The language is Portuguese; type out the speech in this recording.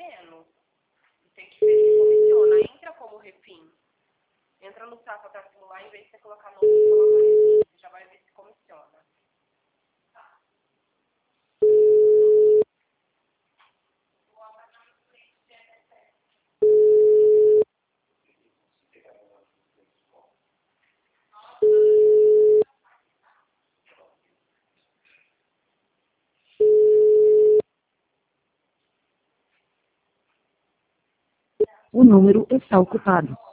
menos. Tem que ver se comiciona. Entra como refim. Entra no saco para simular, em vez de você colocar nome, você coloca refim. Você já vai ver se comiciona. O número está ocupado.